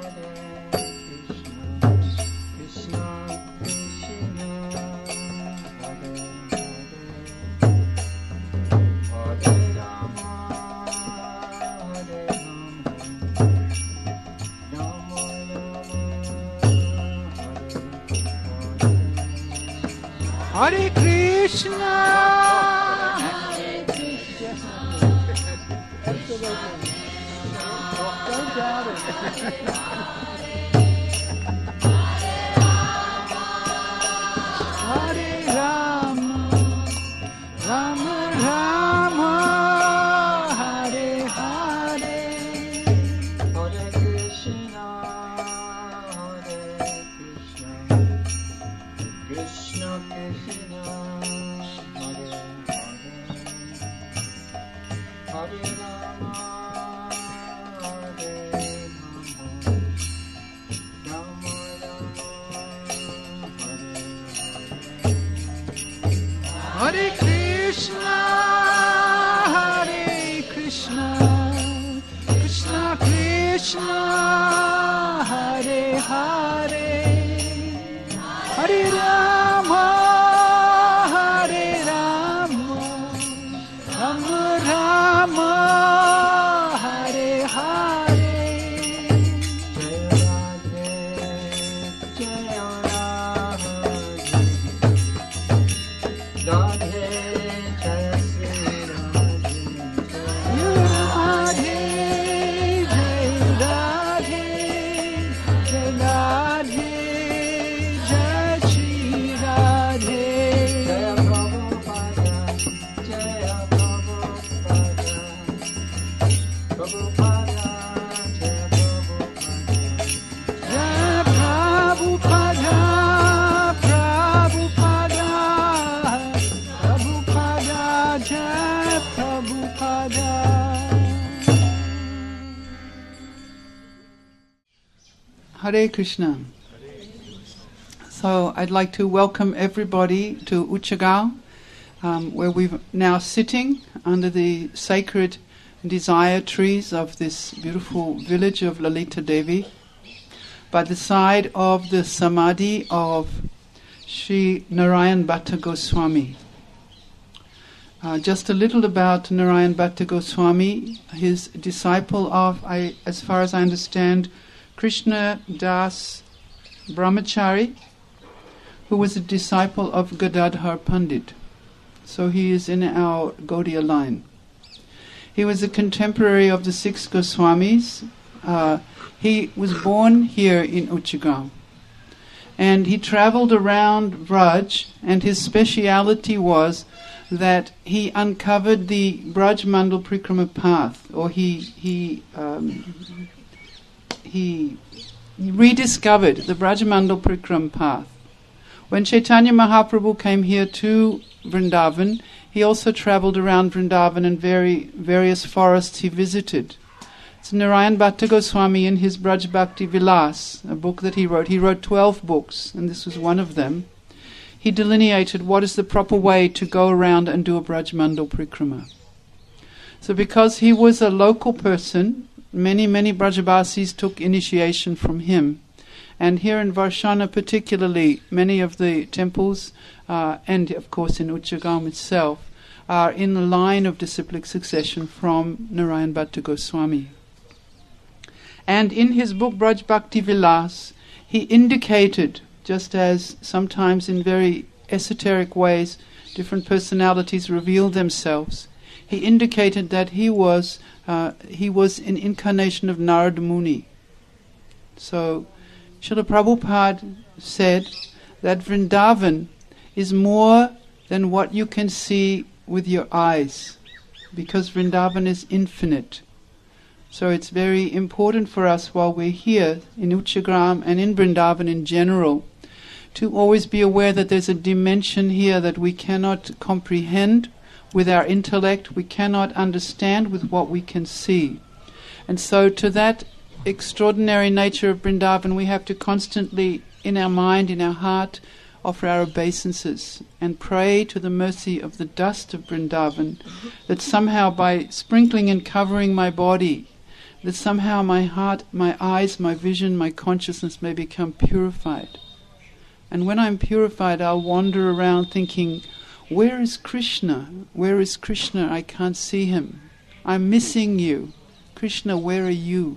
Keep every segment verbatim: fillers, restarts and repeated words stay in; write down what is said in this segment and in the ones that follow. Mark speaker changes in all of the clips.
Speaker 1: Hare Krishna, Hare Krishna. Absolutely. Don't doubt it. Hare Rama, Rama Rama, Hare Hare. Hare Krishna, Hare Krishna, Krishna Krishna, Hare Hare, Hare Rama, Hare Rama, Rama Rama, Hare Hare. Hare Krishna, Hare Krishna, Krishna Krishna, Hare Hare, Hare Rama, Hare Rama, Rama Rama, Hare Hare. Jaya Radhe, Jaya Radhe, Jaya Sri Radhe, Jaya Radhe, Jaya Radhe, Jaya Sri Radhe, Jaya Prabhupada, Jaya Prabhupada, Prabhupada, Jaya Prabhupada, Prabhupada, Prabhupada, Jaya Prabhupada. Hare Krishna. So I'd like to welcome everybody to Uchagaon, um, where we're now sitting under the sacred desire trees of this beautiful village of Lalita Devi, by the side of the samadhi of Sri Narayan Bhatta Goswami. Uh, just a little about Narayan Bhatta Goswami, his disciple of, I, as far as I understand, Krishna Das Brahmachari, who was a disciple of Gadadhar Pandit. So he is in our Gaudiya line. He was a contemporary of the six Goswamis. Uh, he was born here in Uchagaon. And he traveled around Braj, and his speciality was that he uncovered the Braj Mandal Prikrama path, or he he um, he rediscovered the Braj Mandal Prikrama path. When Chaitanya Mahaprabhu came here to Vrindavan, he also travelled around Vrindavan and very various forests he visited. So Narayan Bhatta Goswami, in his Braj Bhakti Vilas, a book that he wrote, he wrote twelve books, and this was one of them. He delineated what is the proper way to go around and do a Braj Mandal Prikrama. So because he was a local person, many, many Brajabasis took initiation from him. And here in Varshana particularly, many of the temples, uh, and of course in Uchagaon itself, are in the line of disciplic succession from Narayan Bhatta Goswami. And in his book Braj Bhakti Vilas, he indicated, just as sometimes in very esoteric ways different personalities reveal themselves, he indicated that he was uh, he was an incarnation of Narada Muni. So Srila Prabhupada said that Vrindavan is more than what you can see with your eyes, because Vrindavan is infinite. So it's very important for us while we're here in Uchagaon and in Vrindavan in general to always be aware that there's a dimension here that we cannot comprehend with our intellect, we cannot understand with what we can see. And so to that extraordinary nature of Vrindavan, we have to constantly, in our mind, in our heart, offer our obeisances and pray to the mercy of the dust of Vrindavan, that somehow by sprinkling and covering my body, that somehow my heart, my eyes, my vision, my consciousness may become purified. And when I'm purified, I'll wander around thinking, where is Krishna? Where is Krishna? I can't see him. I'm missing you. Krishna, where are you?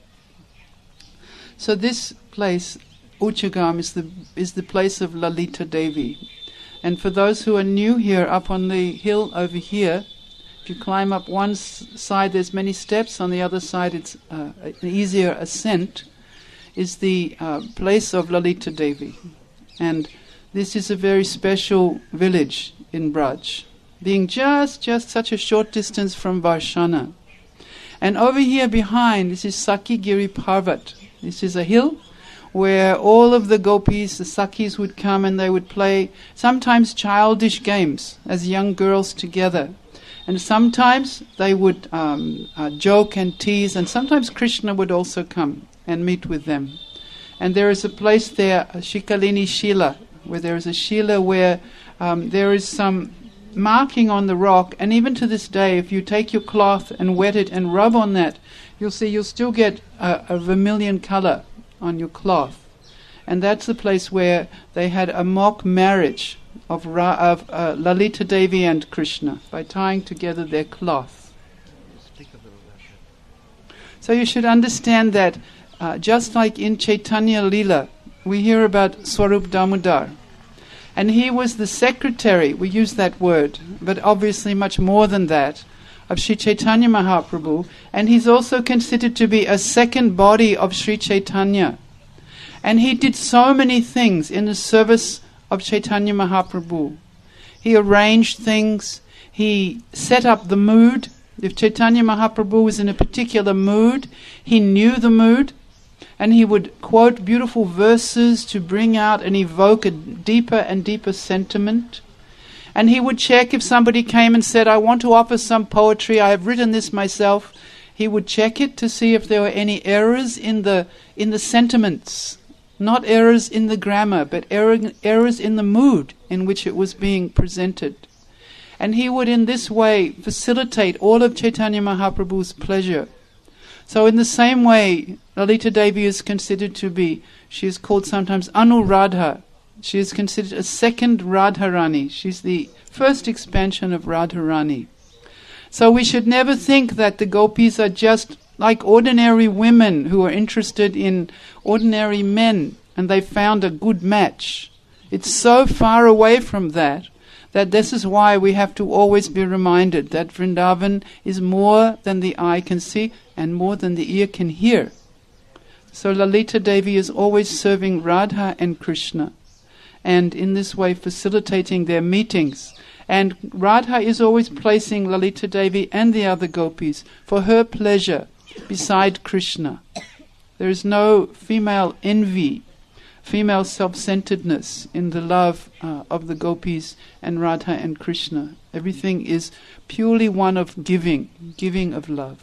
Speaker 1: So this place, Uchagam, is the is the place of Lalita Devi. And for those who are new here, up on the hill over here, if you climb up one s- side, there's many steps. On the other side, it's uh, an easier ascent, is the uh, place of Lalita Devi. And this is a very special village in Braj, being just, just such a short distance from Varshana. And over here behind, this is Sakigiri Parvat. This is a hill where all of the gopis, the Sakis, would come and they would play sometimes childish games as young girls together. And sometimes they would um, uh, joke and tease, and sometimes Krishna would also come and meet with them. And there is a place there, Shikalini Shila, where there is a Shila where um, there is some marking on the rock, and even to this day, if you take your cloth and wet it and rub on that, you'll see you'll still get a, a vermilion color on your cloth. And that's the place where they had a mock marriage of, Ra- of uh, Lalita Devi and Krishna by tying together their cloth. So you should understand that uh, just like in Chaitanya Lila, we hear about Swarup Damodar. And he was the secretary, we use that word, but obviously much more than that, of Sri Chaitanya Mahaprabhu, and he's also considered to be a second body of Sri Chaitanya. And he did so many things in the service of Chaitanya Mahaprabhu. He arranged things, he set up the mood. If Chaitanya Mahaprabhu was in a particular mood, he knew the mood, and he would quote beautiful verses to bring out and evoke a deeper and deeper sentiment. And he would check if somebody came and said, I want to offer some poetry, I have written this myself. He would check it to see if there were any errors in the in the sentiments. Not errors in the grammar, but error, errors in the mood in which it was being presented. And he would in this way facilitate all of Chaitanya Mahaprabhu's pleasure. So in the same way, Lalita Devi is considered to be, she is called sometimes Anuradha. She is considered a second Radharani. She's the first expansion of Radharani. So we should never think that the gopis are just like ordinary women who are interested in ordinary men and they found a good match. It's so far away from that, that this is why we have to always be reminded that Vrindavan is more than the eye can see and more than the ear can hear. So Lalita Devi is always serving Radha and Krishna, and in this way facilitating their meetings. And Radha is always placing Lalita Devi and the other gopis for her pleasure beside Krishna. There is no female envy, female self-centeredness in the love uh, of the gopis and Radha and Krishna. Everything is purely one of giving, giving of love.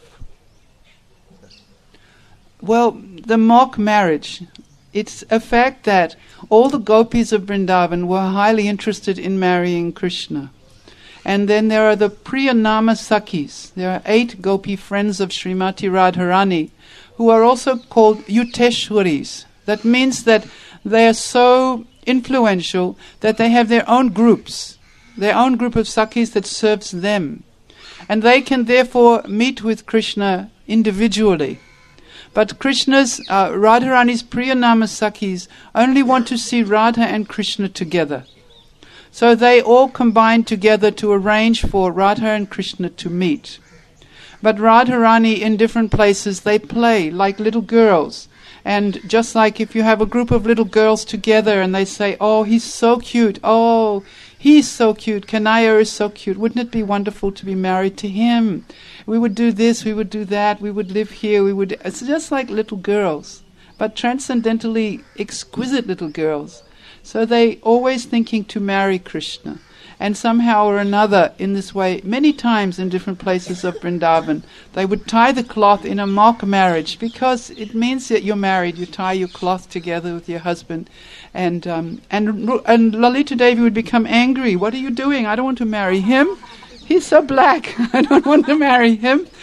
Speaker 1: Well, the mock marriage, it's a fact that all the gopis of Vrindavan were highly interested in marrying Krishna. And then there are the Priyanama Sakis. There are eight gopi friends of Srimati Radharani who are also called Yuteshwaris. That means that they are so influential that they have their own groups, their own group of Sakis that serves them. And they can therefore meet with Krishna individually. But Krishna's, uh, Radharani's Priyanama Sakis only want to see Radha and Krishna together. So they all combine together to arrange for Radha and Krishna to meet. But Radharani in different places, they play like little girls. And just like if you have a group of little girls together and they say, oh, he's so cute, oh, he's so cute, Kanaya is so cute, wouldn't it be wonderful to be married to him? We would do this, we would do that, we would live here, we would... It's just like little girls, but transcendentally exquisite little girls. So they always thinking to marry Krishna. And somehow or another, in this way, many times in different places of Vrindavan, they would tie the cloth in a mock marriage, because it means that you're married. You tie your cloth together with your husband. And um, and and Lalita Devi would become angry. What are you doing? I don't want to marry him. He's so black. I don't want to marry him.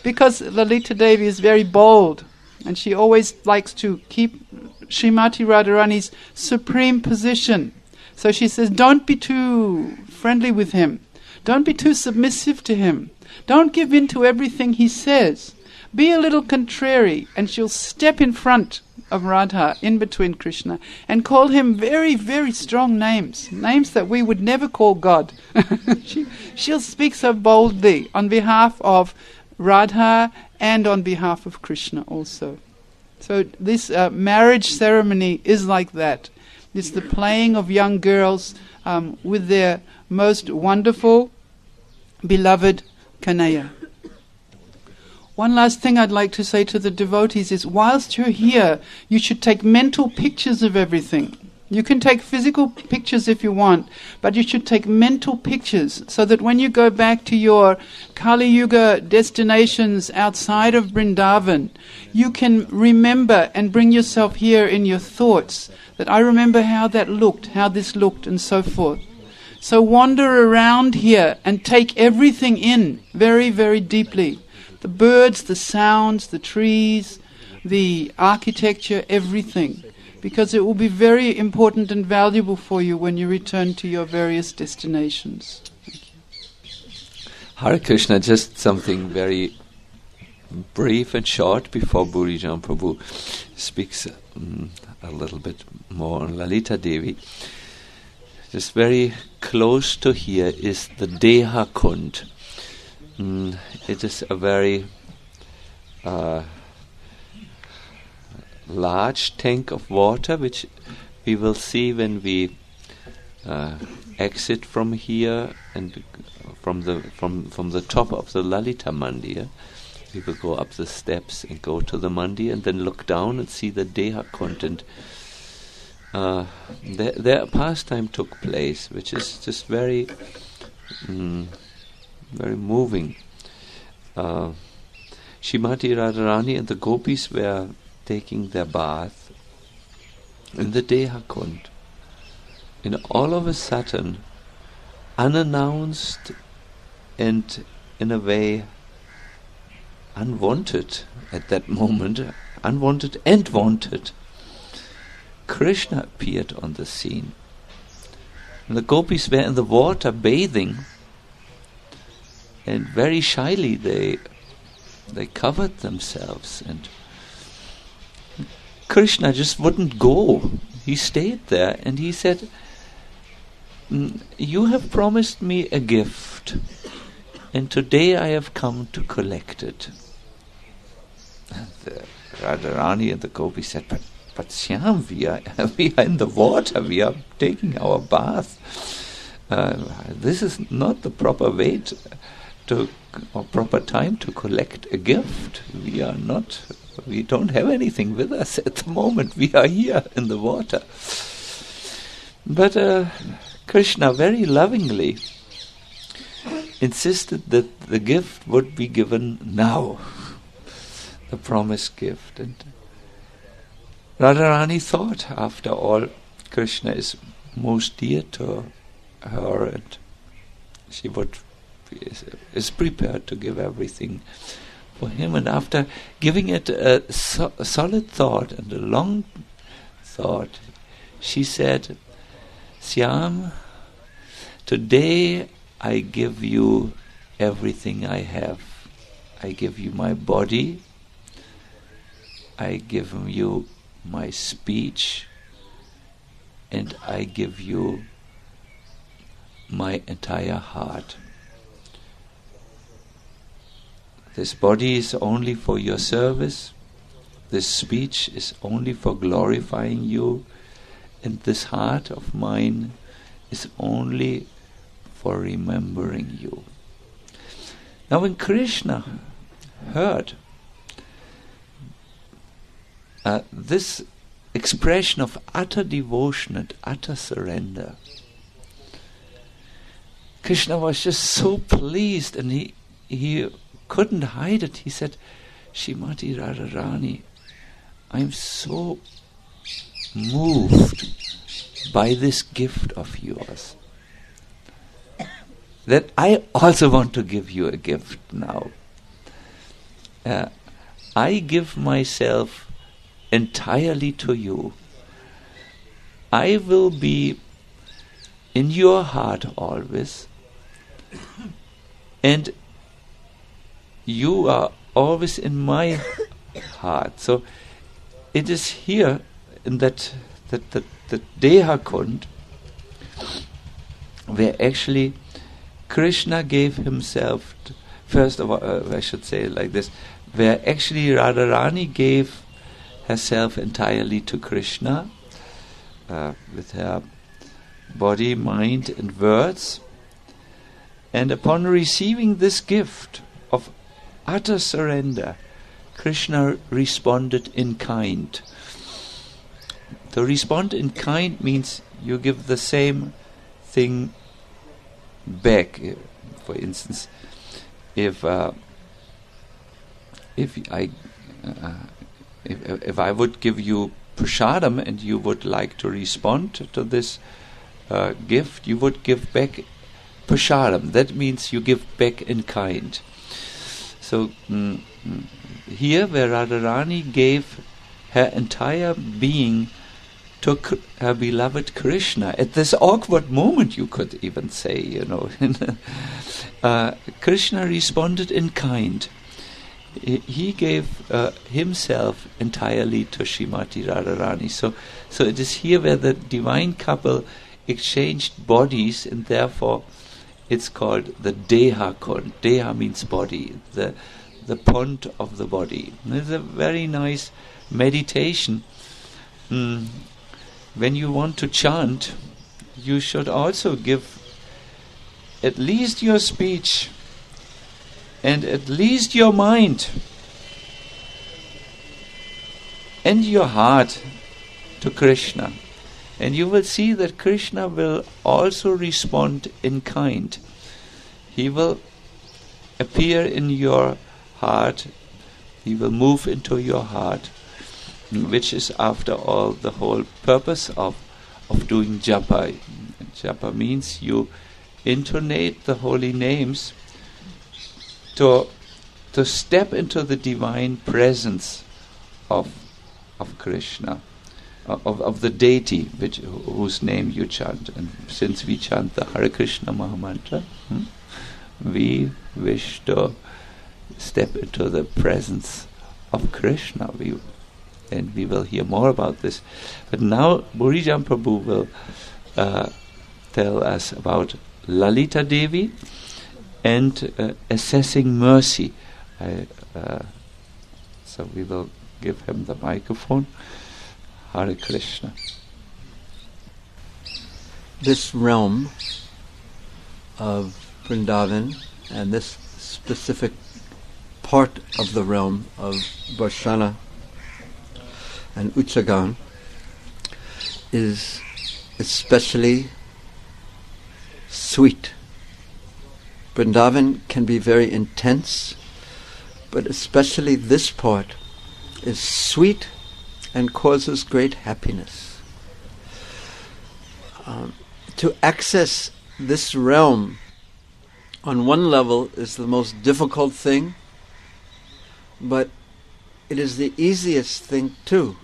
Speaker 1: because Lalita Devi is very bold, and she always likes to keep Srimati Radharani's supreme position. So she says, don't be too friendly with him. Don't be too submissive to him. Don't give in to everything he says. Be a little contrary, and she'll step in front of Radha, in between Krishna, and call him very, very strong names, names that we would never call God. she, she'll speak so boldly on behalf of Radha and on behalf of Krishna also. So this uh, marriage ceremony is like that. It's the playing of young girls um, with their most wonderful, beloved Kanhaiya. One last thing I'd like to say to the devotees is, whilst you're here, you should take mental pictures of everything. You can take physical pictures if you want, but you should take mental pictures so that when you go back to your Kali Yuga destinations outside of Vrindavan, you can remember and bring yourself here in your thoughts, that I remember how that looked, how this looked, and so forth. So wander around here and take everything in very, very deeply. The birds, the sounds, the trees, the architecture, everything. Because it will be very important and valuable for you when you return to your various destinations. Thank you.
Speaker 2: Hare Krishna, just something very brief and short before Burijan Prabhu speaks um, a little bit more on Lalita Devi. Just very close to here is the Deha Kund. Mm, it is a very uh, large tank of water, which we will see when we uh, exit from here and from the from from the top of the Lalita Mandir. We will go up the steps and go to the Mandir, and then look down and see the Deha Kund. And uh, there, there a pastime took place, which is just very. Mm, very moving. Uh, Srimati Radharani and the gopis were taking their bath in the Deha Kund. And all of a sudden, unannounced and in a way unwanted at that moment, unwanted and wanted, Krishna appeared on the scene. And the gopis were in the water bathing, and very shyly they they covered themselves, and Krishna just wouldn't go. He stayed there, and he said, "You have promised me a gift, and today I have come to collect it." And the Radharani and the gopi said, but, but Shyam, we are, we are in the water, we are taking our bath. Uh, this is not the proper way to to or proper time to collect a gift. We are not, we don't have anything with us at the moment. We are here in the water. But uh, Krishna very lovingly insisted that the gift would be given now, the promised gift. And Radharani thought, after all, Krishna is most dear to her, and she would Is, is prepared to give everything for him. And after giving it a, so, a solid thought and a long thought, she said, "Shyam, today I give you everything I have. I give you my body, I give you my speech, and I give you my entire heart. This body is only for your service, this speech is only for glorifying you, and this heart of mine is only for remembering you." Now when Krishna heard uh, this expression of utter devotion and utter surrender, Krishna was just so pleased, and he he couldn't hide it. He said, "Srimati Radharani, I'm so moved by this gift of yours that I also want to give you a gift now." uh, I give myself entirely to you. I will be in your heart always, and you are always in my heart. So it is here in that that that, that Dehakund where actually Krishna gave himself, to, first of all, uh, I should say it like this, where actually Radharani gave herself entirely to Krishna uh, with her body, mind and words. And upon receiving this gift of utter surrender, Krishna responded in kind. To respond in kind means you give the same thing back. For instance, if uh, if I uh, if, if I would give you prasadam and you would like to respond to this uh, gift, you would give back prasadam. That means you give back in kind. So mm, mm, here, where Radharani gave her entire being to K- her beloved Krishna, at this awkward moment, you could even say, you know, uh, Krishna responded in kind. He, he gave uh, himself entirely to Srimati Radharani. So, so it is here where the divine couple exchanged bodies, and therefore it's called the Deha Kund. Deha means body, the the pond of the body. And it's a very nice meditation. Mm. When you want to chant, you should also give at least your speech and at least your mind and your heart to Krishna. And you will see that Krishna will also respond in kind. He will appear in your heart. He will move into your heart, which is after all the whole purpose of of doing japa. Japa means you intonate the holy names to to step into the divine presence of of Krishna, of of the deity which whose name you chant. And since we chant the Hare Krishna Mahamantra, hmm, we wish to step into the presence of Krishna. We and we will hear more about this. But now Burijan Prabhu will uh, tell us about Lalita Devi and uh, assessing mercy. I, uh, so we will give him the microphone. Hare Krishna.
Speaker 3: This realm of Vrindavan and this specific part of the realm of Barshana and Uchagan is especially sweet. Vrindavan can be very intense, but especially this part is sweet and causes great happiness. Um, to access this realm on one level is the most difficult thing, but it is the easiest thing too.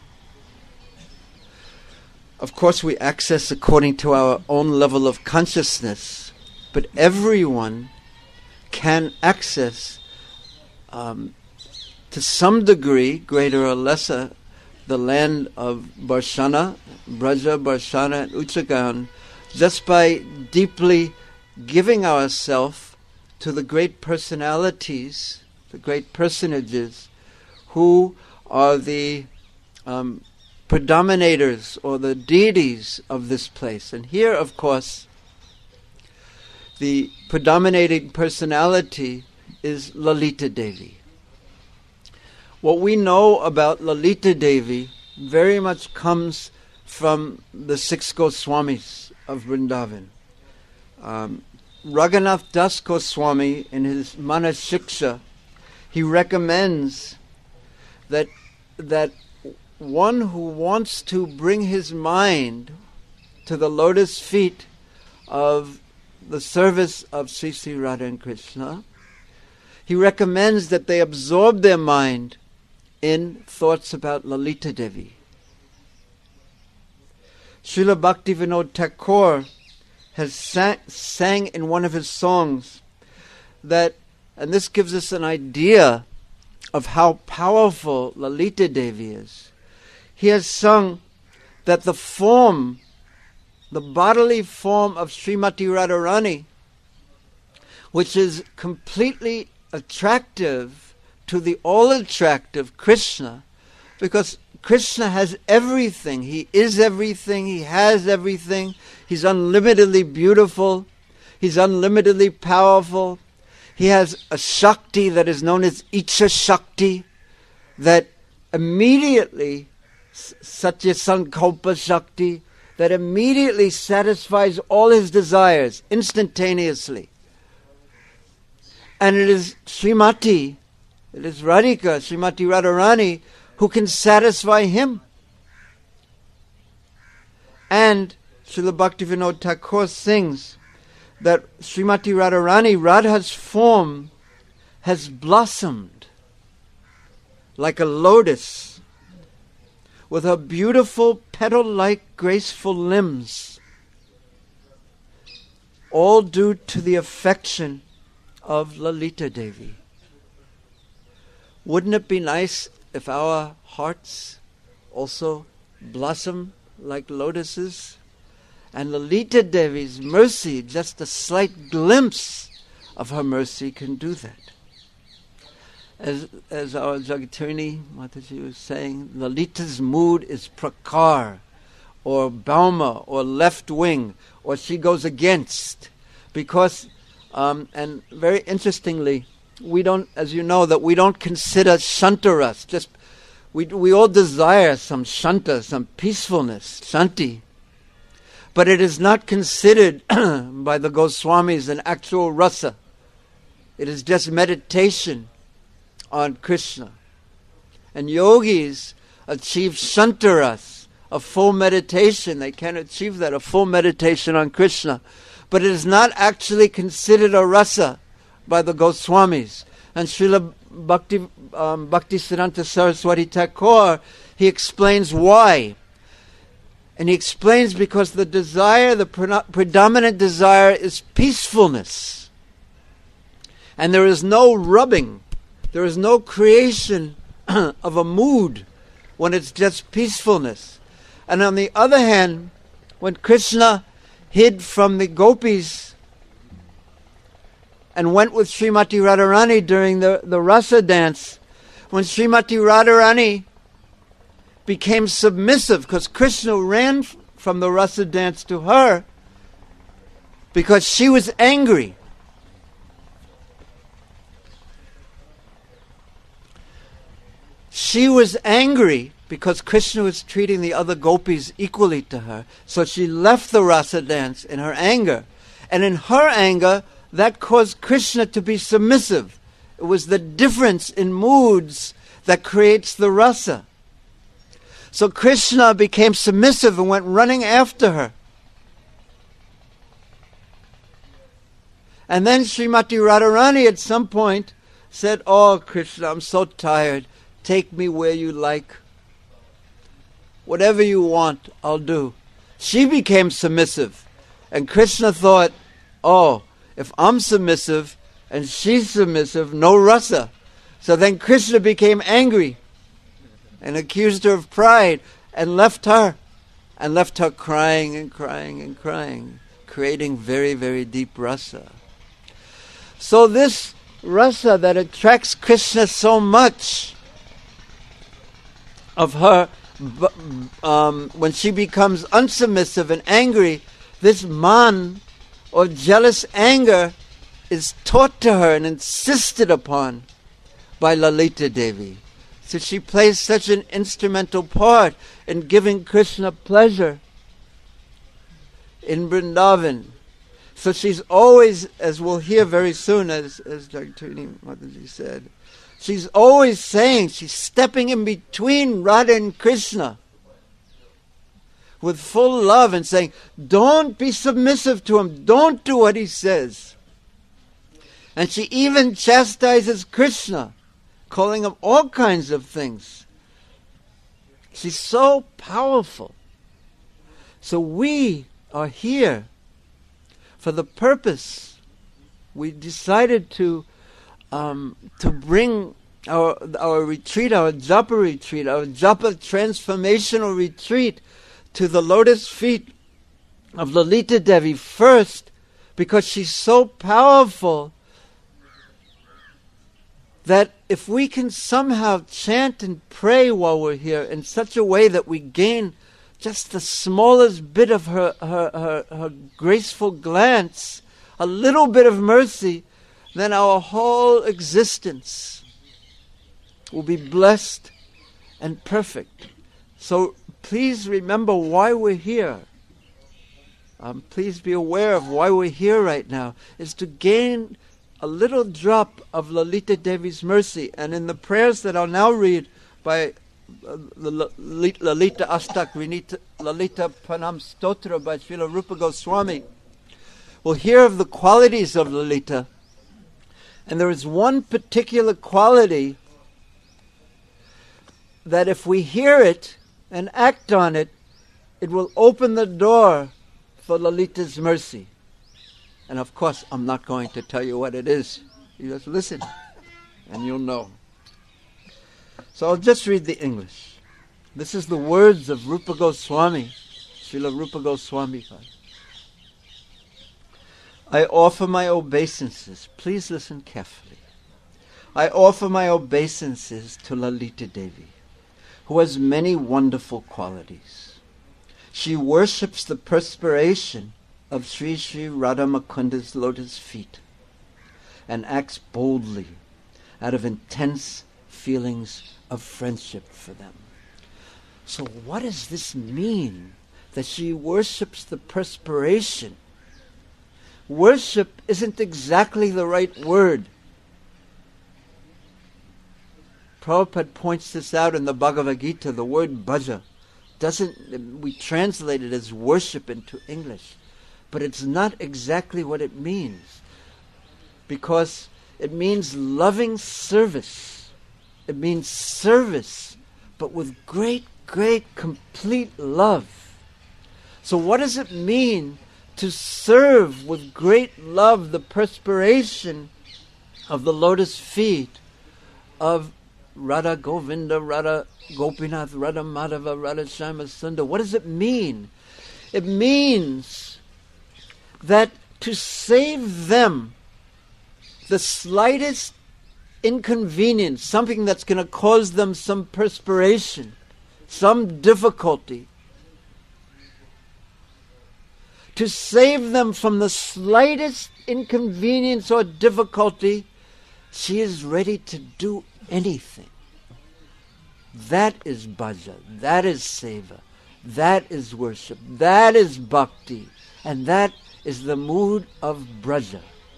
Speaker 3: Of course, we access according to our own level of consciousness, but everyone can access um, to some degree, greater or lesser, the land of Barshana, Braja, Barshana, and Uchagan, just by deeply giving ourselves to the great personalities, the great personages, who are the um, predominators or the deities of this place. And here, of course, the predominating personality is Lalita Devi. What we know about Lalita Devi very much comes from the six Goswamis of Vrindavan. Um, Raghunath Das Goswami, in his Manashiksha, he recommends that that one who wants to bring his mind to the lotus feet of the service of Sri Sri Radha and Krishna, he he recommends that they absorb their mind in thoughts about Lalita Devi. Srila Bhaktivinoda Thakur has sang, sang in one of his songs that, and this gives us an idea of how powerful Lalita Devi is. He has sung that the form, the bodily form of Srimati Radharani, which is completely attractive to the all-attractive Krishna, because Krishna has everything. He is everything. He has everything. He's unlimitedly beautiful. He's unlimitedly powerful. He has a Shakti that is known as Icha Shakti, that immediately, Satya Sankalpa Shakti, that immediately satisfies all his desires instantaneously. And it is Srimati, it is Radhika, Srimati Radharani, who can satisfy him. And Srila Bhaktivinoda Thakur sings that Srimati Radharani, Radha's form, has blossomed like a lotus with her beautiful petal-like graceful limbs, all due to the affection of Lalita Devi. Wouldn't it be nice if our hearts also blossom like lotuses? And Lalita Devi's mercy, just a slight glimpse of her mercy, can do that. As as our Jagatrini Mataji was saying, Lalita's mood is prakar, or bauma, or left wing, or she goes against. Because, um, and very interestingly, we don't, as you know, that we don't consider shantaras. Just we we all desire some shanta, some peacefulness, shanti. But it is not considered by the Goswamis an actual rasa. It is just meditation on Krishna. And yogis achieve shantaras, a full meditation. They can achieve that, a full meditation on Krishna. But it is not actually considered a rasa by the Goswamis. And Srila Bhakti, um, Bhaktisiddhanta Saraswati Thakur, he explains why. And he explains because the desire, the pre- predominant desire is peacefulness. And there is no rubbing, there is no creation of a mood when it's just peacefulness. And on the other hand, when Krishna hid from the gopis and went with Srimati Radharani during the, the rasa dance, when Srimati Radharani became submissive, because Krishna ran f- from the rasa dance to her because she was angry. She was angry because Krishna was treating the other gopis equally to her. So she left the rasa dance in her anger. And in her anger, that caused Krishna to be submissive. It was the difference in moods that creates the rasa. So Krishna became submissive and went running after her. And then Srimati Radharani at some point said, "Oh Krishna, I'm so tired. Take me where you like. Whatever you want, I'll do." She became submissive. And Krishna thought, oh, if I'm submissive and she's submissive, no rasa. So then Krishna became angry and accused her of pride and left her. And left her crying and crying and crying, creating very, very deep rasa. So this rasa that attracts Krishna so much, of her, um, when she becomes unsubmissive and angry, this man or jealous anger is taught to her and insisted upon by Lalita Devi. So she plays such an instrumental part in giving Krishna pleasure in Vrindavan. So she's always, as we'll hear very soon, as, as Jagatrini Mataji said, she's always saying, she's stepping in between Radha and Krishna with full love and saying, don't be submissive to him. Don't do what he says. And she even chastises Krishna, calling him all kinds of things. She's so powerful. So we are here for the purpose. We decided to um, to bring our our retreat, our japa retreat, our japa transformational retreat to the lotus feet of Lalita Devi first, because she's so powerful that if we can somehow chant and pray while we're here in such a way that we gain just the smallest bit of her, her, her, her graceful glance, a little bit of mercy, then our whole existence will be blessed and perfect. So please remember why we're here. Um, please be aware of why we're here right now, is to gain a little drop of Lalita Devi's mercy. And in the prayers that I'll now read by uh, Lalita Astak, Lalita Pranam Stotra by Srila Rupa Goswami, we'll hear of the qualities of Lalita. And there is one particular quality that if we hear it and act on it, it will open the door for Lalita's mercy. And of course, I'm not going to tell you what it is. You just listen, and you'll know. So I'll just read the English. This is the words of Rupa Goswami, Srila Rupa Goswami. I offer my obeisances. Please listen carefully. I offer my obeisances to Lalita Devi, who has many wonderful qualities. She worships the perspiration of Sri Sri Radha Mukunda's lotus feet and acts boldly out of intense feelings of friendship for them. So what does this mean, that she worships the perspiration? Worship isn't exactly the right word. Prabhupada points this out in the Bhagavad Gita. The word bhaja doesn't, we translate it as worship into English, but it's not exactly what it means, because it means loving service. It means service, but with great, great, complete love. So what does it mean to serve with great love the perspiration of the lotus feet of Radha Govinda, Radha Gopinath, Radha Madhava, Radha Shyama Sundar? What does it mean? It means that to save them the slightest inconvenience, something that's going to cause them some perspiration, some difficulty, to save them from the slightest inconvenience or difficulty, she is ready to do anything. That is bhaja, that is seva, that is worship, that is bhakti, and that is the mood of braja.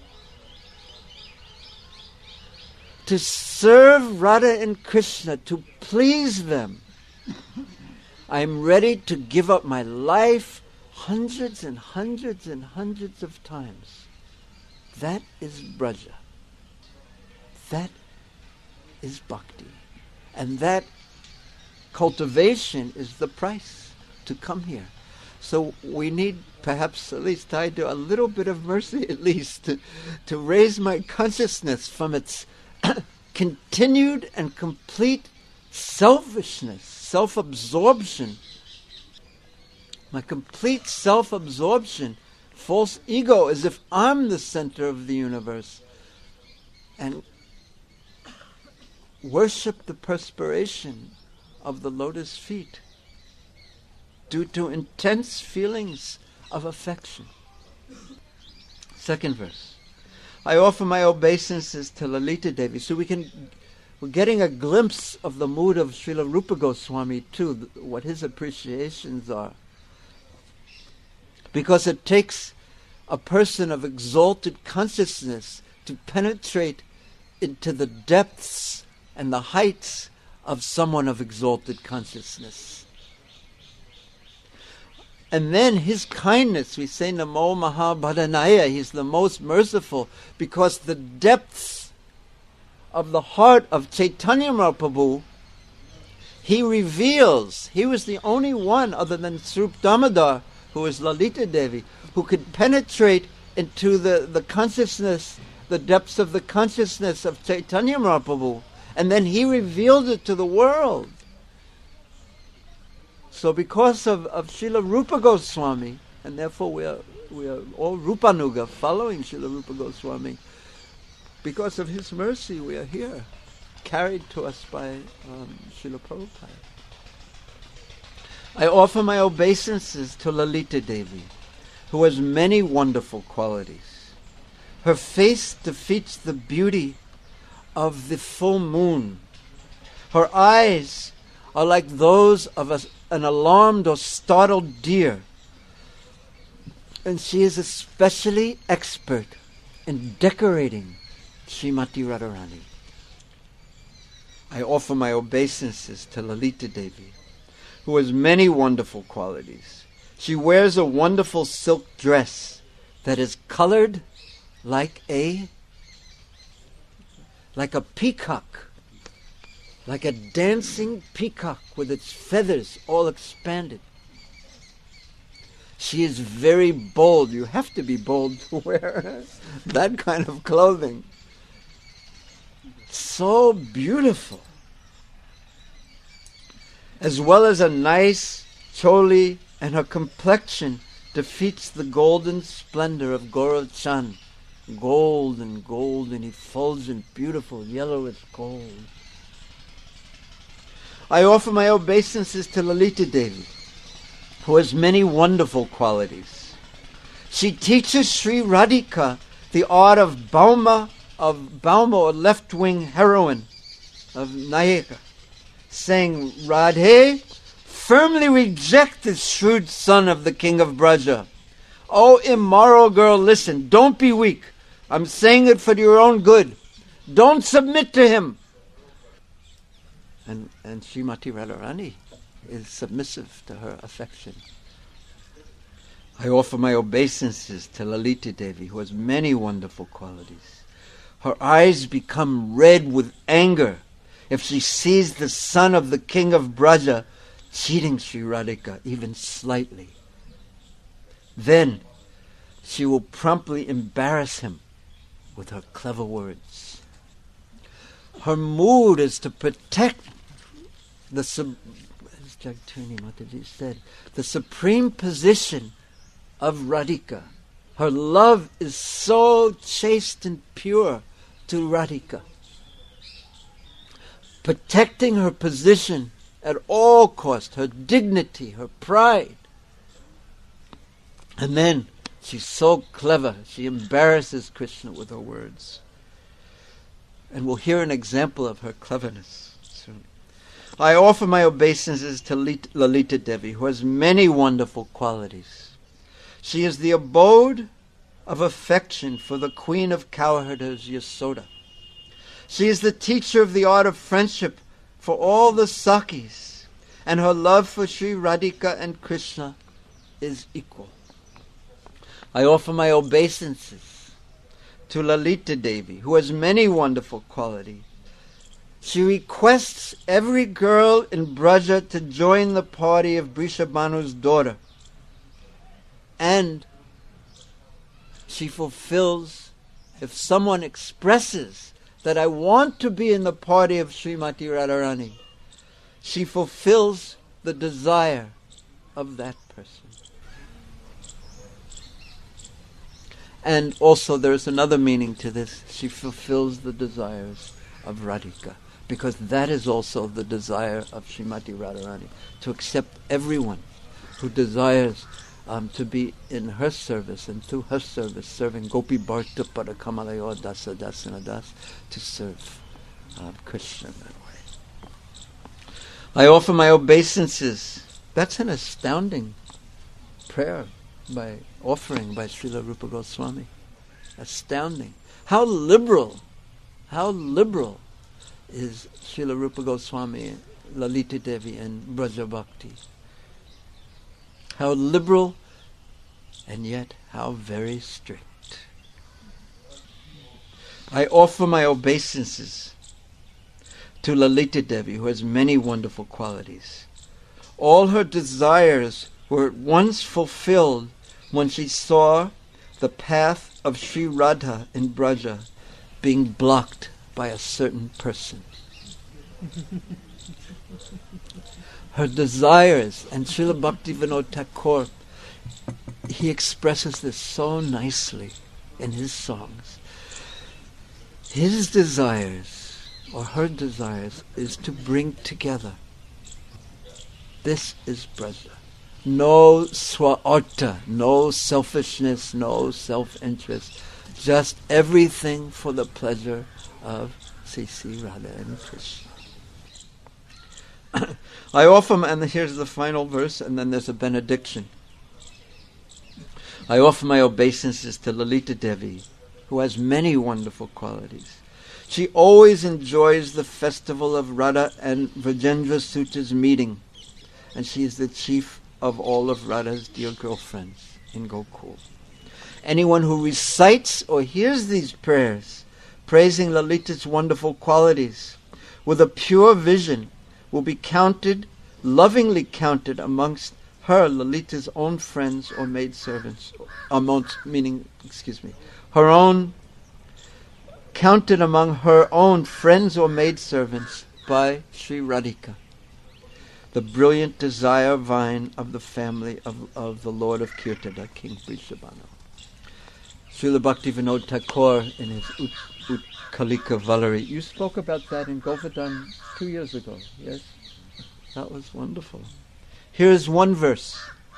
Speaker 3: To serve Radha and Krishna, to please them, I am ready to give up my life hundreds and hundreds and hundreds of times. That is braja. That is bhakti. And that cultivation is the price to come here. So we need, perhaps at least I do, a little bit of mercy at least to, to raise my consciousness from its continued and complete selfishness, self-absorption. My complete self-absorption, false ego, as if I'm the center of the universe. And worship the perspiration of the lotus feet due to intense feelings of affection. Second verse. I offer my obeisances to Lalita Devi. So we can, we're getting a glimpse of the mood of Srila Rupa Goswami too, what his appreciations are. Because it takes a person of exalted consciousness to penetrate into the depths and the heights of someone of exalted consciousness. And then his kindness, we say Namo Mahabhadanaya, he's the most merciful, because the depths of the heart of Chaitanya Mahaprabhu, he reveals. He was the only one other than Swarup Damodar, who was Lalita Devi, who could penetrate into the, the consciousness, the depths of the consciousness of Chaitanya Mahaprabhu. And then he revealed it to the world. So because of, of Srila Rupa Goswami, and therefore we are, we are all Rupanuga following Srila Rupa Goswami, because of his mercy we are here, carried to us by um, Srila Prabhupada. I offer my obeisances to Lalita Devi, who has many wonderful qualities. Her face defeats the beauty of the full moon. Her eyes are like those of a, an alarmed or startled deer. And she is especially expert in decorating Srimati Radharani. I offer my obeisances to Lalita Devi, who has many wonderful qualities. She wears a wonderful silk dress that is colored like a like a peacock, like a dancing peacock with its feathers all expanded. She is very bold. You have to be bold to wear that kind of clothing. So beautiful. As well as a nice choli, and her complexion defeats the golden splendor of Gaurav Chand. Golden, golden, effulgent, beautiful, yellow as gold. I offer my obeisances to Lalita Devi, who has many wonderful qualities. She teaches Sri Radhika the art of Bauma, of Bauma, or left-wing heroine, of Nayika, saying, Radhe, firmly reject this shrewd son of the king of Braja. Oh, immoral girl, listen, don't be weak. I'm saying it for your own good. Don't submit to him. And, and Srimati Radharani is submissive to her affection. I offer my obeisances to Lalita Devi, who has many wonderful qualities. Her eyes become red with anger if she sees the son of the king of Braja cheating Sri Radhika even slightly. Then she will promptly embarrass him with her clever words. Her mood is to protect the sub- as Jagturni Mataji said, the supreme position of Radhika. Her love is so chaste and pure to Radhika, protecting her position at all cost, her dignity, her pride. And then she's so clever, she embarrasses Krishna with her words. And we'll hear an example of her cleverness soon. I offer my obeisances to Lalita Devi, who has many wonderful qualities. She is the abode of affection for the queen of cowherders, Yasoda. She is the teacher of the art of friendship for all the Sakis, and her love for Sri Radhika and Krishna is equal. I offer my obeisances to Lalita Devi, who has many wonderful qualities. She requests every girl in Braja to join the party of Brishabhanu's daughter, and she fulfills, if someone expresses that I want to be in the party of Srimati Radharani, she fulfills the desire of that person. And also there is another meaning to this. She fulfills the desires of Radhika, because that is also the desire of Srimati Radharani, to accept everyone who desires um, to be in her service and through her service, serving Gopi Bharta Pada Kamalayo Dasa Dasana Das, to serve um, Krishna in that way. I offer my obeisances. That's an astounding prayer by offering by Srila Rupa Goswami. Astounding. How liberal, how liberal is Srila Rupa Goswami, Lalita Devi, and Braja Bhakti. how liberal, and yet how very strict. I offer my obeisances to Lalita Devi, who has many wonderful qualities. All her desires were at once fulfilled when she saw the path of Sri Radha in Braja being blocked by a certain person. Her desires, and Srila Bhaktivinoda Thakur, he expresses this so nicely in his songs. His desires, or her desires, is to bring together. This is Braja. No swa-artha, no selfishness, no self-interest, just everything for the pleasure of Sri Sri Radha and Krishna. I offer, and here's the final verse, and then there's a benediction. I offer my obeisances to Lalita Devi, who has many wonderful qualities. She always enjoys the festival of Radha and Vrajendra Suta's meeting, and she is the chief of all of Radha's dear girlfriends in Gokul. Anyone who recites or hears these prayers, praising Lalita's wonderful qualities, with a pure vision, will be counted, lovingly counted amongst her, Lalita's own friends or maidservants, amongst, meaning, excuse me, her own, counted among her own friends or maidservants by Sri Radhika, the brilliant desire vine of the family of, of the Lord of Kirtada, King Vrishabhanu. Srila Bhaktivinoda Thakur in his Ut, Utkalika Valari. You spoke about that in Govardhan two years ago, yes? That was wonderful. Here's one verse.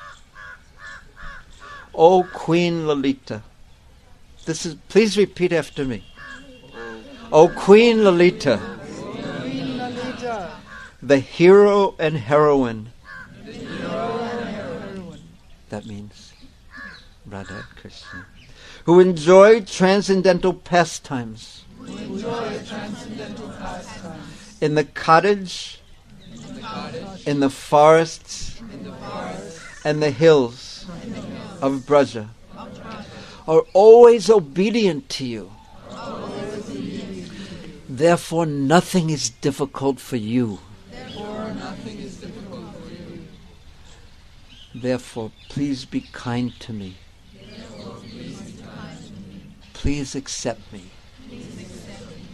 Speaker 3: O Queen Lalita. This is, please repeat after me. O Queen Lalita.
Speaker 1: Queen Lalita.
Speaker 3: The hero and heroine.
Speaker 1: The hero and heroine.
Speaker 3: That means Radha Krishna. Who enjoy transcendental pastimes.
Speaker 1: Who enjoy transcendental pastimes.
Speaker 3: In the cottage,
Speaker 1: In the, cottage,
Speaker 3: in the forests,
Speaker 1: in the forests,
Speaker 3: and the hills
Speaker 1: and the hills
Speaker 3: of Braja,
Speaker 1: of Braja,
Speaker 3: are always obedient to you.
Speaker 1: always obedient.
Speaker 3: Therefore nothing is difficult for you.
Speaker 1: Therefore nothing is difficult for you.
Speaker 3: Therefore please be kind to me.
Speaker 1: Therefore please be kind to me.
Speaker 3: Please accept me.
Speaker 1: Please accept me.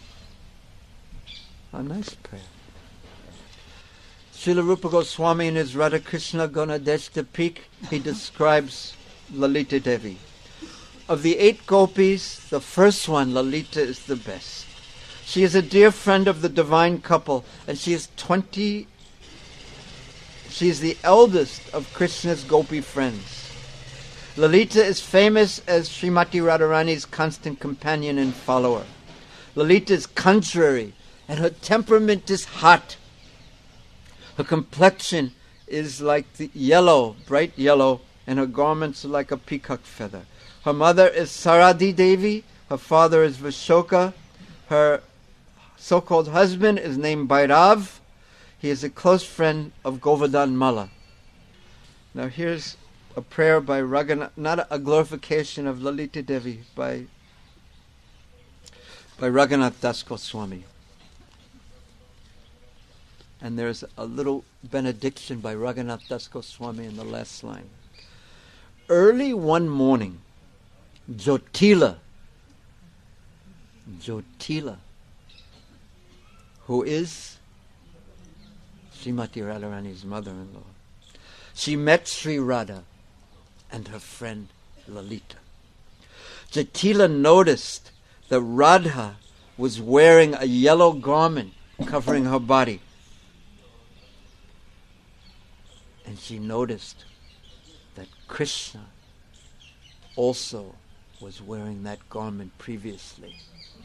Speaker 3: A nice prayer. Srila Rupa Goswami in his Radha Krishna Gunadeshta Peak, he describes Lalita Devi. Of the eight gopis, the first one, Lalita, is the best. She is a dear friend of the divine couple, and she is twenty. She is the eldest of Krishna's gopi friends. Lalita is famous as Srimati Radharani's constant companion and follower. Lalita is contrary, and her temperament is hot. Her complexion is like the yellow, bright yellow, and her garments are like a peacock feather. Her mother is Saradi Devi, her father is Vishoka, her so-called husband is named Bhairav. He is a close friend of Govardhan Malla. Now here's a prayer by Raghunath, not a glorification of Lalita Devi, by, by Raghunath Das Goswami. And there's a little benediction by Raghunath Das Goswami in the last line. Early one morning, Jyotila, Jyotila, who is Srimati Radharani's mother-in-law, she met Sri Radha and her friend Lalita. Jyotila noticed that Radha was wearing a yellow garment covering her body. And she noticed that Krishna also was wearing that garment previously.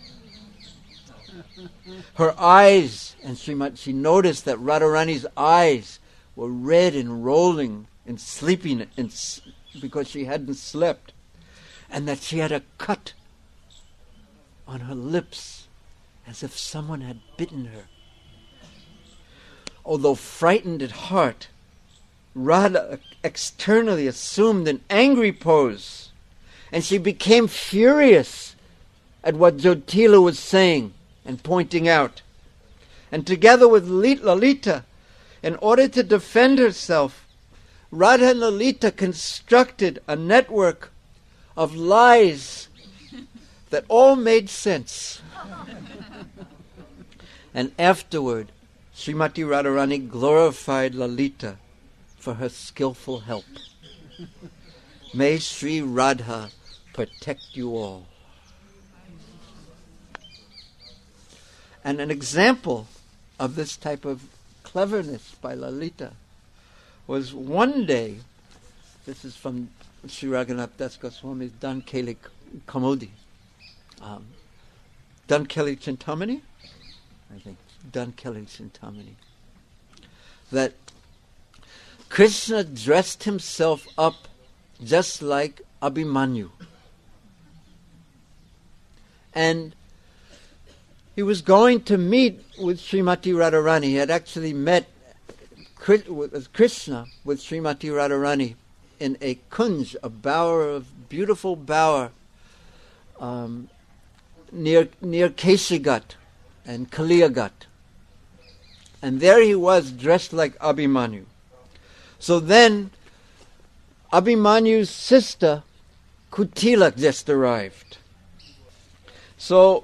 Speaker 3: Her eyes, and she, she noticed that Radharani's eyes were red and rolling and sleeping and, because she hadn't slept, and that she had a cut on her lips as if someone had bitten her. Although frightened at heart, Radha externally assumed an angry pose, and she became furious at what Jyotila was saying and pointing out. And together with Lalita, in order to defend herself, Radha and Lalita constructed a network of lies that all made sense. And afterward, Srimati Radharani glorified Lalita for her skillful help. May Sri Radha protect you all. And an example of this type of cleverness by Lalita was one day, this is from Sri Raghunath Das Goswami's Dankeli Kaumudi, um, Dankeli Chintamani, I think, Dankeli Chintamani, that Krishna dressed himself up just like Abhimanyu. And he was going to meet with Srimati Radharani. He had actually met with Krishna with Srimati Radharani in a kunj, a bower of beautiful bower um, near near Keshigat and Kaliyagat. And there he was dressed like Abhimanyu. So then Abhimanyu's sister Kutila just arrived. So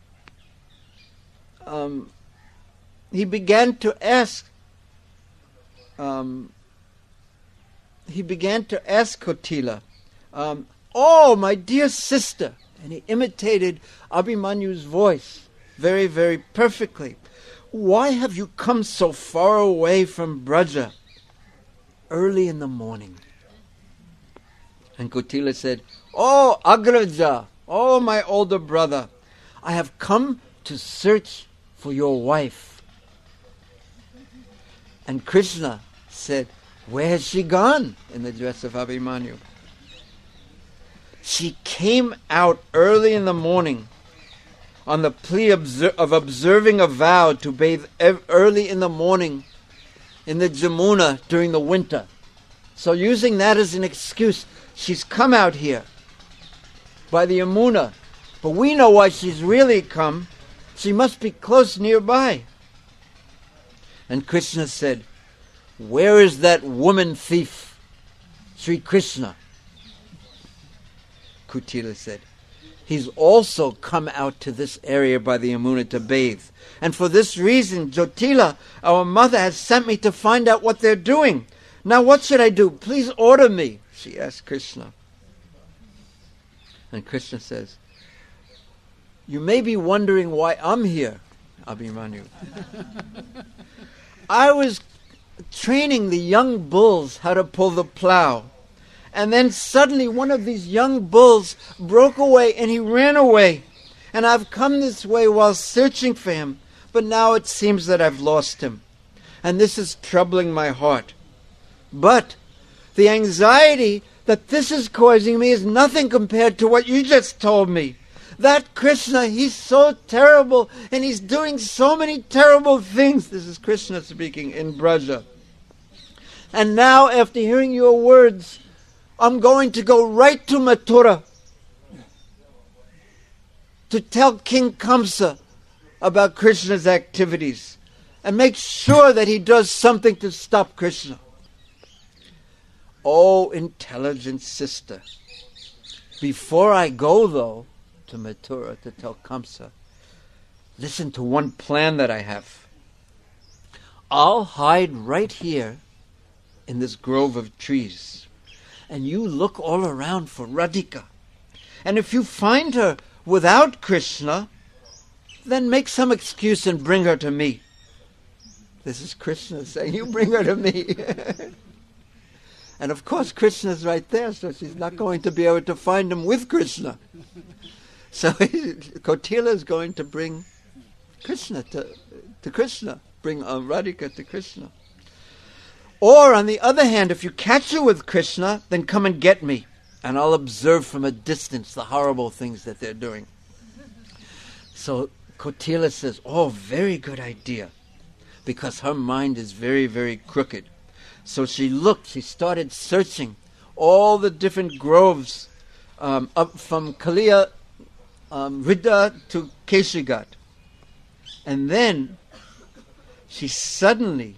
Speaker 3: um, he began to ask um, he began to ask Kutila, um, "Oh, my dear sister," and he imitated Abhimanyu's voice very, very perfectly. "Why have you come so far away from Braja early in the morning?" And Kutila said, "Oh, Agraja, oh, my older brother, I have come to search for your wife." And Krishna said, "Where has she gone?" in the dress of Abhimanyu. "She came out early in the morning on the plea obser- of observing a vow to bathe ev- early in the morning in the Jamuna during the winter. So using that as an excuse, she's come out here by the Yamuna. But we know why she's really come. She must be close nearby." And Krishna said, "Where is that woman thief, Sri Krishna?" Kutila said, "He's also come out to this area by the Yamuna to bathe. And for this reason, Jyotila, our mother, has sent me to find out what they're doing. Now what should I do? Please order me," she asked Krishna. And Krishna says, "You may be wondering why I'm here, Abhimanyu. I was training the young bulls how to pull the plow. And then suddenly one of these young bulls broke away and he ran away. And I've come this way while searching for him. But now it seems that I've lost him. And this is troubling my heart. But the anxiety that this is causing me is nothing compared to what you just told me. That Krishna, he's so terrible and he's doing so many terrible things." This is Krishna speaking in Braja. "And now, after hearing your words, I'm going to go right to Mathura to tell King Kamsa about Krishna's activities and make sure that he does something to stop Krishna." "Oh, intelligent sister, before I go, though, to Mathura to tell Kamsa, listen to one plan that I have. I'll hide right here in this grove of trees, and you look all around for Radhika. And if you find her without Krishna, then make some excuse and bring her to me." This is Krishna saying, "You bring her to me." And of course Krishna's right there, so she's not going to be able to find him with Krishna. So Kotila is going to bring Krishna to, to Krishna, bring uh, Radhika to Krishna. "Or on the other hand, if you catch her with Krishna, then come and get me, and I'll observe from a distance the horrible things that they're doing." So Kotila says, "Oh, very good idea," because her mind is very, very crooked. So she looked, she started searching all the different groves um, up from Kaliya um, Ridda to Keshigat. And then she suddenly,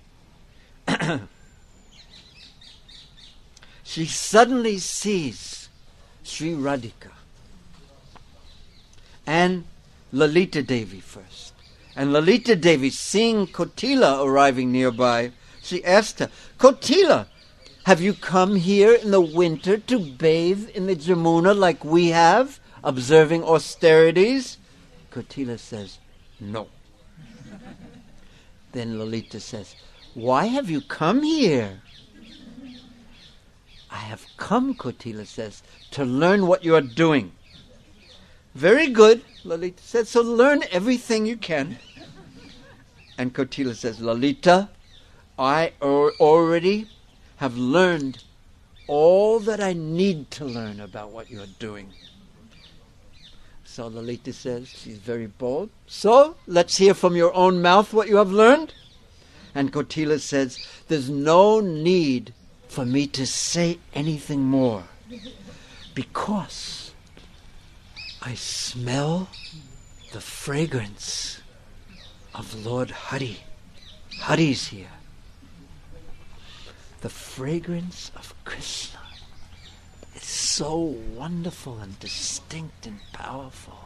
Speaker 3: she suddenly sees Sri Radhika and Lalita Devi first. And Lalita Devi, seeing Kotila arriving nearby, she asked her, Kotila, have you come here in the winter to bathe in the Jamuna like we have, observing austerities? Kotila says, no. Then Lalita says, why have you come here? I have come, Kotila says, to learn what you are doing. Very good, Lalita says, so learn everything you can. And Kotila says, Lalita, I or- already have learned all that I need to learn about what you're doing. So Lalita says, she's very bold, so let's hear from your own mouth what you have learned. And Kotila says, there's no need for me to say anything more, because I smell the fragrance of Lord Hari. Hari's here. The fragrance of Krishna is so wonderful and distinct and powerful.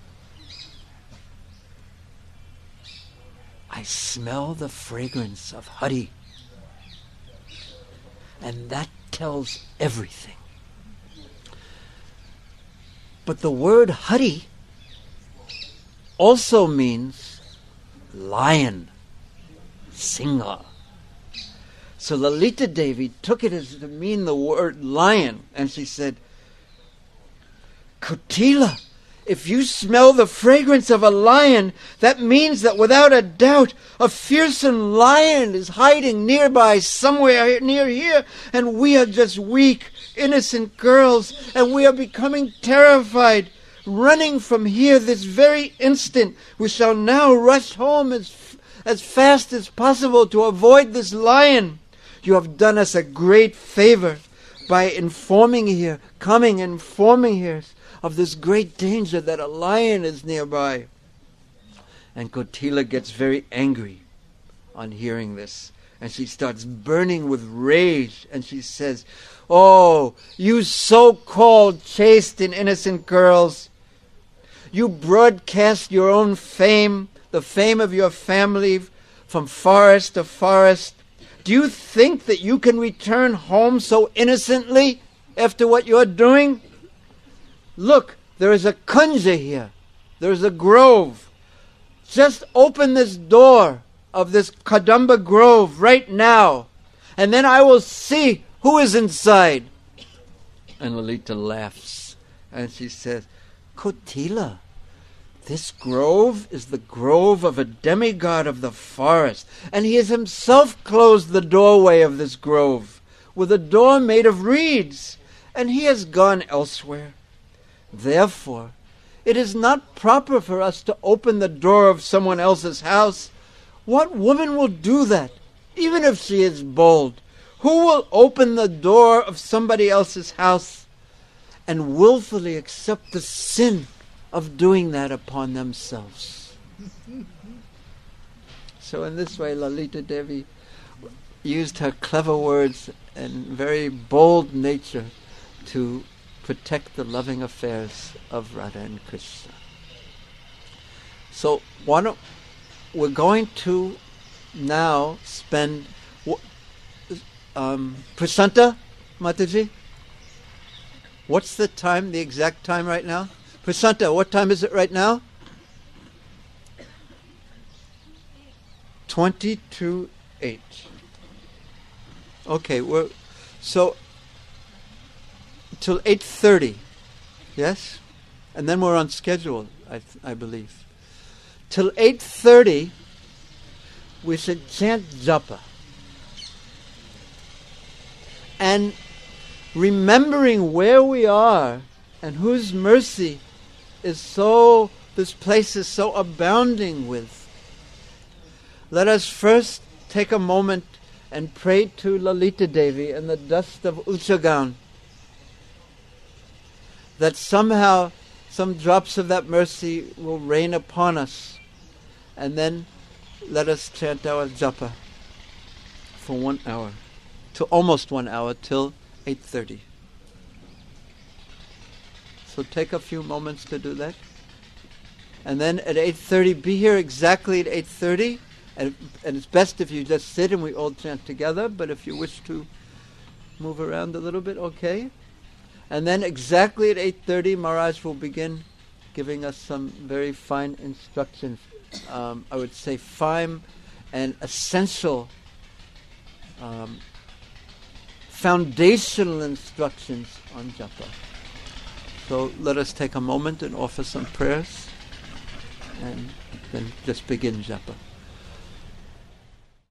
Speaker 3: I smell the fragrance of Hari. And that tells everything. But the word Hari also means lion, Singha. So Lalita Devi took it as to mean the word lion, and she said, Kotila, if you smell the fragrance of a lion, that means that without a doubt a fearsome lion is hiding nearby, somewhere near here, and we are just weak, innocent girls, and we are becoming terrified, running from here this very instant. We shall now rush home as, as fast as possible to avoid this lion. You have done us a great favor by informing here, coming and informing here of this great danger that a lion is nearby. And Kotila gets very angry on hearing this. And she starts burning with rage. And she says, oh, you so-called chaste and innocent girls, you broadcast your own fame, the fame of your family, from forest to forest. Do you think that you can return home so innocently after what you're doing? Look, there is a kunja here. There is a grove. Just open this door of this Kadamba grove right now, and then I will see who is inside. And Lalita laughs, and she says, Kotila, this grove is the grove of a demigod of the forest, and he has himself closed the doorway of this grove with a door made of reeds, and he has gone elsewhere. Therefore, it is not proper for us to open the door of someone else's house. What woman will do that, even if she is bold? Who will open the door of somebody else's house and willfully accept the sin of doing that upon themselves? So in this way, Lalita Devi used her clever words and very bold nature to protect the loving affairs of Radha and Krishna. So why don't, we're going to now spend um, Prasanta Mataji, what's the time, the exact time right now? Prasanta, what time is it right now? twenty-two eight. Okay, we're so till eight thirty, yes? And then we're on schedule, I, th- I believe. Till eight thirty, we should chant japa. And remembering where we are and whose mercy is so, this place is so abounding with, let us first take a moment and pray to Lalita Devi in the dust of Uchagan, that somehow some drops of that mercy will rain upon us. And then let us chant our japa for one hour, to almost one hour, till eight thirty. So take a few moments to do that. And then at eight thirty, be here exactly at eight thirty. And, and it's best if you just sit and we all chant together. But if you wish to move around a little bit, okay. And then exactly at eight thirty, Maharaj will begin giving us some very fine instructions. Um, I would say fine and essential, um, foundational instructions on japa. So let us take a moment and offer some prayers and then just begin japa.